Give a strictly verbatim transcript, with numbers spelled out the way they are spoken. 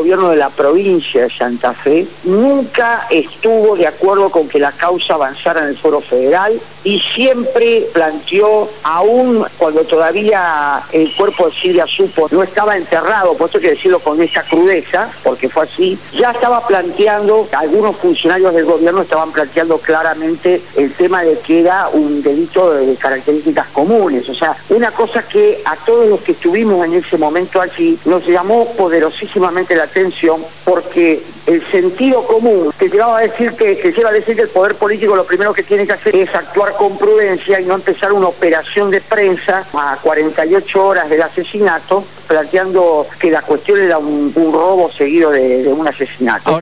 gobierno de la provincia de Santa Fe nunca estuvo de acuerdo con que la causa avanzara en el Foro Federal y siempre planteó, aún cuando todavía el cuerpo de Silvia Supo no estaba enterrado, por esto hay que decirlo con esa crudeza, porque fue así, ya estaba planteando, algunos funcionarios del gobierno estaban planteando claramente el tema de que era un delito de características comunes. O sea, una cosa que a todos los que estuvimos en ese momento allí nos llamó poderosísimamente la atención, porque el sentido común que llevaba a decir que, que lleva a decir que el poder político lo primero que tiene que hacer es actuar con prudencia y no empezar una operación de prensa a cuarenta y ocho horas del asesinato, planteando que la cuestión era un, un robo seguido de, de un asesinato.